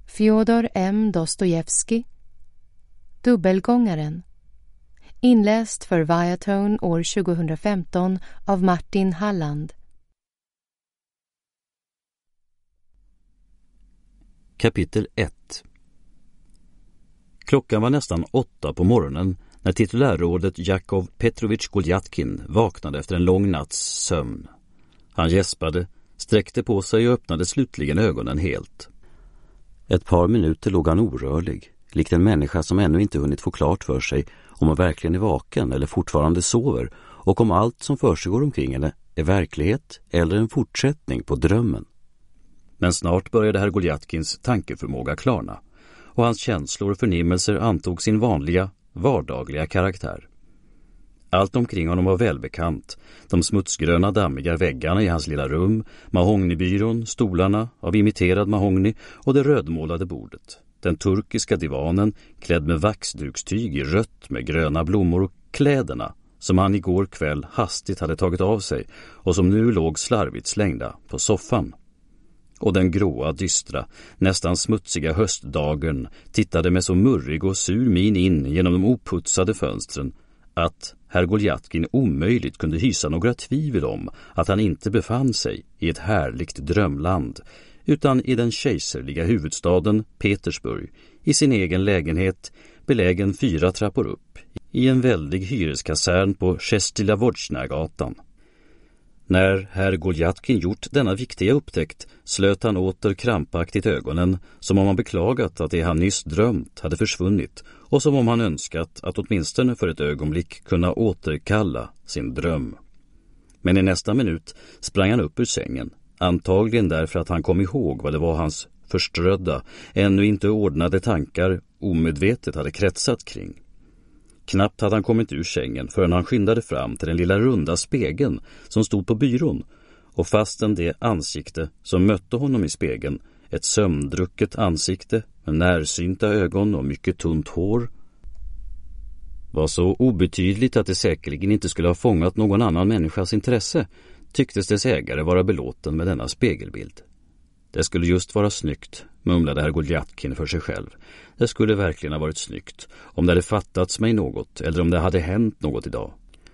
Fjodor M. Dostojevskij. Dubbelgångaren. Inläst för Viatone år 2015 av Martin Halland. Kapitel 1. Klockan var nästan 8 på morgonen när titulärrådet Jakov Petrovich Goljatkin vaknade efter en lång natts sömn. Han gäspade, sträckte på sig och öppnade slutligen ögonen helt. Ett par minuter låg han orörlig, likt en människa som ännu inte hunnit få klart för sig om hon verkligen är vaken eller fortfarande sover och om allt som försiggår omkring henne är verklighet eller en fortsättning på drömmen. Men snart började herr Goljatkins tankeförmåga klarna och hans känslor och förnimmelser antog sin vanliga, vardagliga karaktär. Allt omkring honom var välbekant. De smutsgröna dammiga väggarna i hans lilla rum, mahognybyrån, stolarna av imiterad mahogny och det rödmålade bordet. Den turkiska divanen klädd med vaxdukstyg i rött med gröna blommor och kläderna som han igår kväll hastigt hade tagit av sig och som nu låg slarvigt slängda på soffan. Och den gråa, dystra, nästan smutsiga höstdagen tittade med så murrig och sur min in genom de oputsade fönstren att herr Goljatkin omöjligt kunde hysa några tvivel om att han inte befann sig i ett härligt drömland utan i den kejserliga huvudstaden Petersburg i sin egen lägenhet belägen 4 trappor upp i en väldig hyreskasern på Chestilavodjnagatan. När herr Goljatkin gjort denna viktiga upptäckt slöt han åter krampaktigt ögonen som om han beklagat att det han nyss drömt hade försvunnit och som om han önskat att åtminstone för ett ögonblick kunna återkalla sin dröm. Men i nästa minut sprang han upp ur sängen, antagligen därför att han kom ihåg vad det var hans förströdda, ännu inte ordnade tankar omedvetet hade kretsat kring. Knappt hade han kommit ur sängen förrän han skyndade fram till den lilla runda spegeln som stod på byrån och fastän det ansikte som mötte honom i spegeln, ett sömndrucket ansikte med närsynta ögon och mycket tunt hår, var så obetydligt att det säkerligen inte skulle ha fångat någon annan människas intresse, tycktes dess ägare vara belåten med denna spegelbild. Det skulle just vara snyggt, mumlade herr Goljatkin för sig själv. Det skulle verkligen ha varit snyggt om det hade fattats mig något eller om det hade hänt något idag.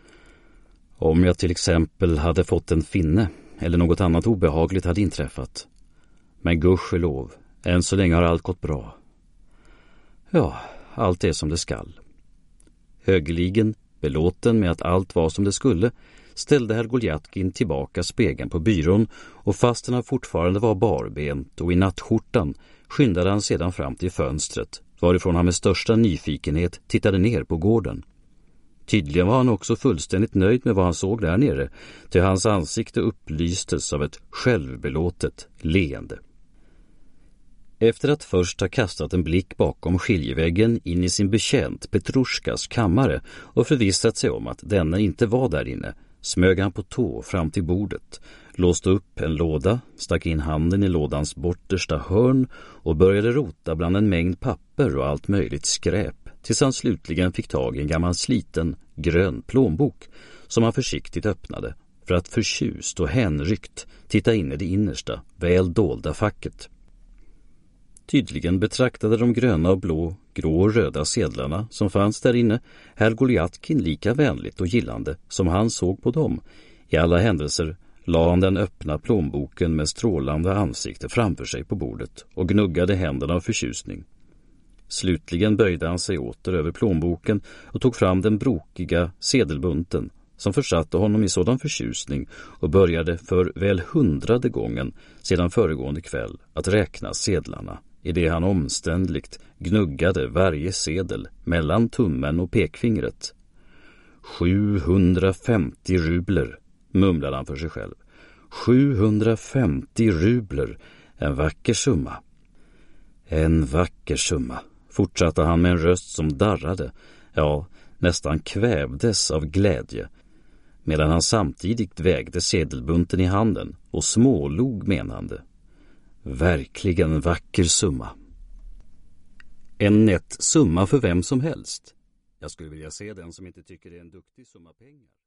Om jag till exempel hade fått en finne eller något annat obehagligt hade inträffat. Men gudskelov, än så länge har allt gått bra. Ja, allt är som det skall. Högeligen, belåten med att allt var som det skulle, ställde herr Goljatkin tillbaka spegeln på byrån och fastän han fortfarande var barbent och i nattskjortan skyndade han sedan fram till fönstret varifrån han med största nyfikenhet tittade ner på gården. Tydligen var han också fullständigt nöjd med vad han såg där nere, till hans ansikte upplystes av ett självbelåtet leende. Efter att först ha kastat en blick bakom skiljeväggen in i sin betjänt Petrushkas kammare och förvissat sig om att denna inte var där inne, smög han på tå fram till bordet, låste upp en låda, stack in handen i lådans bortersta hörn och började rota bland en mängd papper och allt möjligt skräp tills han slutligen fick tag i en gammal sliten grön plånbok som han försiktigt öppnade för att förtjust och hänryckt titta in i det innersta, väl dolda facket. Tydligen betraktade de gröna och blå, grå och röda sedlarna som fanns där inne herr Goljatkin lika vänligt och gillande som han såg på dem. I alla händelser la han den öppna plånboken med strålande ansikte framför sig på bordet och gnuggade händerna av förtjusning. Slutligen böjde han sig åter över plånboken och tog fram den brokiga sedelbunten som försatte honom i sådan förtjusning och började för väl 100:e gången sedan föregående kväll att räkna sedlarna i det han omständligt gnuggade varje sedel mellan tummen och pekfingret. 750 rubler, mumlade han för sig själv. 750 rubler, en vacker summa. En vacker summa, fortsatte han med en röst som darrade, ja, nästan kvävdes av glädje, medan han samtidigt vägde sedelbunten i handen och smålog menande. Verkligen vacker summa. En nätt summa för vem som helst. Jag skulle vilja se den som inte tycker det är en duktig summa pengar.